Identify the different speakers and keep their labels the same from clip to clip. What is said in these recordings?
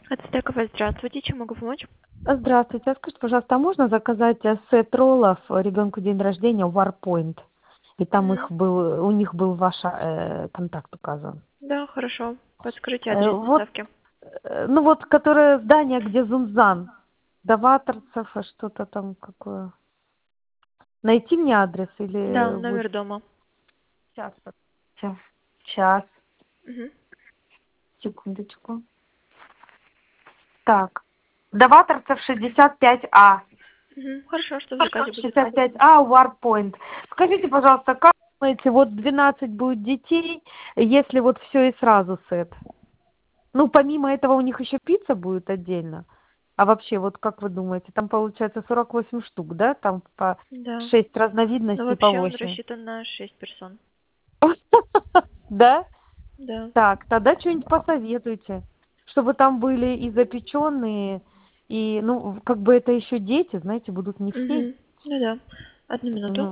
Speaker 1: Ацтекова, здравствуйте. Чем могу помочь?
Speaker 2: Здравствуйте. А скажите, пожалуйста, а можно заказать сет роллов ребенку день рождения Warpoint? И там
Speaker 1: Мгм.
Speaker 2: у них был ваш контакт указан.
Speaker 1: Да, хорошо. Подскажите адрес
Speaker 2: Вот,
Speaker 1: доставки.
Speaker 2: ну вот, которое здание, где Зунзан, Даваторцев, что-то там какое. Найти мне адрес
Speaker 1: Да,
Speaker 2: или вы...
Speaker 1: номер дома.
Speaker 2: Сейчас, сейчас,
Speaker 1: Мгм.
Speaker 2: секундочку. Так, Даваторцев 65А.
Speaker 1: Мгм. Хорошо, что в заказе будет.
Speaker 2: 65А, Warpoint. Скажите, пожалуйста, как думаете, вот 12 будет детей, если вот все и сразу сет? Ну, помимо этого у них еще пицца будет отдельно. А вообще, вот как вы думаете, там получается 48 штук, да? Там по
Speaker 1: Да.
Speaker 2: 6
Speaker 1: Но
Speaker 2: разновидностей, по
Speaker 1: вообще он
Speaker 2: 8.
Speaker 1: рассчитан на 6 персон.
Speaker 2: Да?
Speaker 1: Да.
Speaker 2: Так, тогда что-нибудь посоветуйте, чтобы там были и запеченные, и, ну, как бы это еще дети, знаете, будут не все.
Speaker 1: Угу. Ну да. Одну минуту.
Speaker 2: Ну,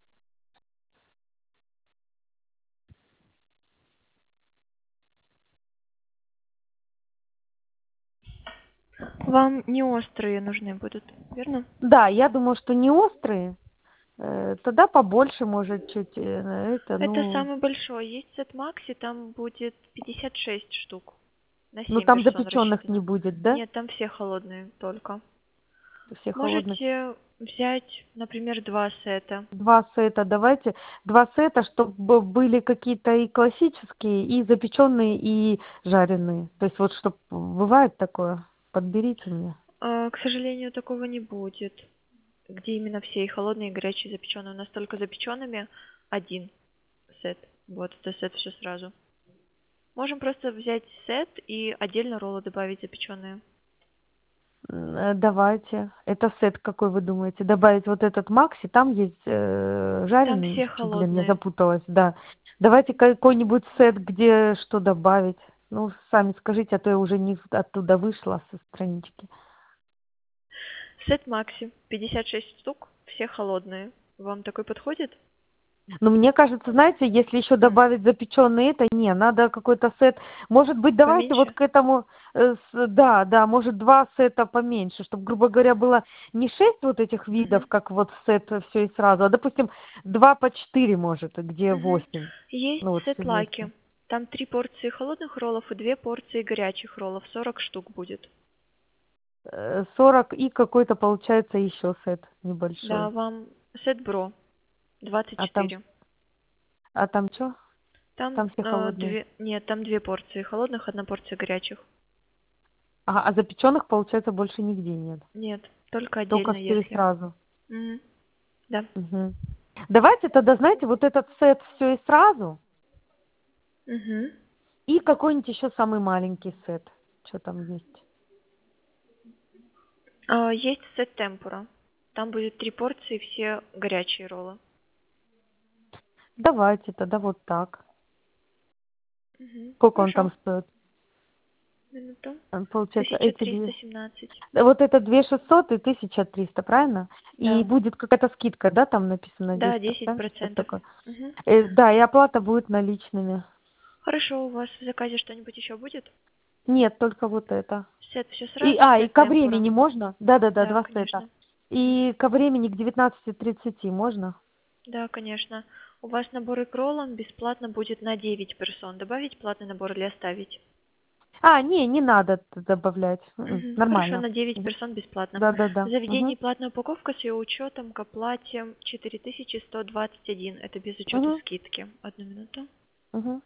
Speaker 1: Вам не острые нужны будут, верно?
Speaker 2: да, я думаю, что не острые. Тогда побольше, может, чуть,
Speaker 1: Это самый большой. Есть сет Макси, там будет 56 штук. На
Speaker 2: ну
Speaker 1: 7
Speaker 2: там
Speaker 1: персон
Speaker 2: запеченных не
Speaker 1: рассчитано.
Speaker 2: будет, да?
Speaker 1: Нет, там все холодные только.
Speaker 2: Все холодные.
Speaker 1: Можете взять, например, два сета.
Speaker 2: Два сета, давайте. Два сета, чтобы были какие-то и классические, и запеченные, и жареные. То есть вот, чтобы бывает такое, подберите мне.
Speaker 1: К сожалению, такого не будет, где именно все и холодные, и горячие, запеченные. У нас только запеченными один сет. Вот, это сет все сразу. Можем просто взять сет и отдельно роллы добавить запеченные.
Speaker 2: Давайте. Это сет, какой вы думаете? Добавить вот этот Макси, там есть
Speaker 1: Там
Speaker 2: жареный,
Speaker 1: все
Speaker 2: блин, я
Speaker 1: холодные.
Speaker 2: запуталась, да. Давайте какой-нибудь сет, где что добавить. Ну, сами скажите, а то я уже не оттуда вышла со странички.
Speaker 1: Сет Макси, 56 штук, все холодные. Вам такой подходит?
Speaker 2: Но мне кажется, знаете, если еще добавить запеченные это, не, надо какой-то сет. Может быть, давайте вот
Speaker 1: Поменьше?
Speaker 2: к этому, да, да, может, два сета поменьше, чтобы, грубо говоря, было не 6 вот этих видов,
Speaker 1: Мгм.
Speaker 2: как вот сет все и сразу, а, допустим, 2 по 4 может, где
Speaker 1: Мгм.
Speaker 2: 8.
Speaker 1: Есть
Speaker 2: Ну, вот
Speaker 1: сет
Speaker 2: все вместе.
Speaker 1: Лаки. Там 3 порции холодных роллов и 2 порции горячих роллов. 40 штук будет.
Speaker 2: 40 и какой-то получается еще сет
Speaker 1: Да,
Speaker 2: небольшой.
Speaker 1: вам сет Бро
Speaker 2: А там,
Speaker 1: 24.
Speaker 2: а там что?
Speaker 1: Там
Speaker 2: Там все холодные.
Speaker 1: нет, там 2 порции холодных, одна порция горячих.
Speaker 2: Ага, а запеченных, получается, больше нигде нет.
Speaker 1: Нет, только
Speaker 2: Только
Speaker 1: отдельно,
Speaker 2: все и
Speaker 1: если.
Speaker 2: сразу.
Speaker 1: Мгм. Да.
Speaker 2: Мгм. Давайте тогда, знаете, вот этот сет все и сразу,
Speaker 1: Мгм.
Speaker 2: и какой-нибудь еще самый маленький сет. Что там есть?
Speaker 1: Есть сет Темпура. Там будет 3 порции, все горячие роллы.
Speaker 2: Давайте тогда вот так.
Speaker 1: Мгм.
Speaker 2: Сколько он
Speaker 1: Хорошо.
Speaker 2: там стоит?
Speaker 1: Минуту.
Speaker 2: Получается, эти две.
Speaker 1: 1317.
Speaker 2: Вот это 2600 и 1300, правильно? И
Speaker 1: Да.
Speaker 2: будет какая-то скидка, да, там написано
Speaker 1: Да,
Speaker 2: 10%, что-то
Speaker 1: 10%.
Speaker 2: такое.
Speaker 1: Мгм.
Speaker 2: Да, и оплата будет наличными.
Speaker 1: Хорошо, у вас в заказе что-нибудь еще будет?
Speaker 2: Нет, только вот это.
Speaker 1: Сет все
Speaker 2: И,
Speaker 1: сразу,
Speaker 2: и
Speaker 1: сет
Speaker 2: ко
Speaker 1: темпура.
Speaker 2: времени можно? Да-да-да,
Speaker 1: Да,
Speaker 2: два сета.
Speaker 1: конечно. Мгм.
Speaker 2: И ко времени к 19:30 можно?
Speaker 1: Да, конечно. У вас набор к роллам бесплатно будет на 9 персон. Добавить платный набор или оставить?
Speaker 2: Не надо добавлять.
Speaker 1: Мгм. Хорошо,
Speaker 2: Нормально.
Speaker 1: на 9 персон бесплатно. В
Speaker 2: Да-да-да.
Speaker 1: заведении платная упаковка с ее учетом к оплате 4121. Это без учета
Speaker 2: Мгм.
Speaker 1: скидки. Одну минуту.
Speaker 2: Мгм.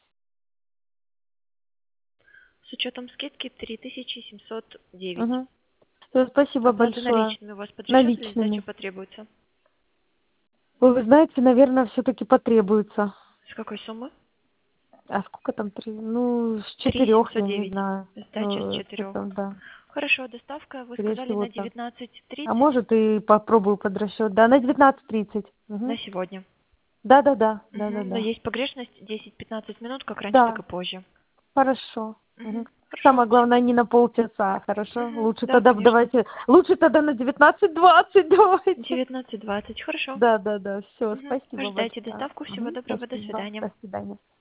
Speaker 1: С учетом скидки 3709.
Speaker 2: Мгм. Всё, спасибо
Speaker 1: Оплата
Speaker 2: большое.
Speaker 1: наличными у вас под расчет или сдача
Speaker 2: Наличными.
Speaker 1: потребуется?
Speaker 2: Ой, вы знаете, наверное, все-таки потребуется.
Speaker 1: С какой суммы?
Speaker 2: А сколько там? Ну, с
Speaker 1: Три
Speaker 2: 4,
Speaker 1: семьсот
Speaker 2: я не
Speaker 1: девять.
Speaker 2: знаю.
Speaker 1: Сдача с
Speaker 2: Ну, что
Speaker 1: 4.
Speaker 2: там, да.
Speaker 1: Хорошо, доставка, вы
Speaker 2: Скорее
Speaker 1: сказали
Speaker 2: всего,
Speaker 1: на
Speaker 2: так.
Speaker 1: девятнадцать
Speaker 2: А
Speaker 1: тридцать
Speaker 2: может, и попробую под расчет. Да, на 19:30.
Speaker 1: на
Speaker 2: Угу.
Speaker 1: сегодня.
Speaker 2: Да-да-да.
Speaker 1: Мгм. Но
Speaker 2: Да-да-да.
Speaker 1: есть погрешность 10-15 минут, как раньше, так
Speaker 2: Да,
Speaker 1: и позже.
Speaker 2: хорошо. Мгм.
Speaker 1: Мгм. Хорошо,
Speaker 2: Самое главное,
Speaker 1: всего.
Speaker 2: не на полчаса, хорошо?
Speaker 1: Мгм.
Speaker 2: Лучше
Speaker 1: Да,
Speaker 2: тогда
Speaker 1: конечно.
Speaker 2: давайте, лучше тогда на 19:20 давайте.
Speaker 1: 19:20. Хорошо.
Speaker 2: Да-да-да, все,
Speaker 1: Мгм.
Speaker 2: спасибо
Speaker 1: Ждайте
Speaker 2: большое.
Speaker 1: доставку. Всего доброго. До
Speaker 2: Спасибо,
Speaker 1: свидания.
Speaker 2: до свидания.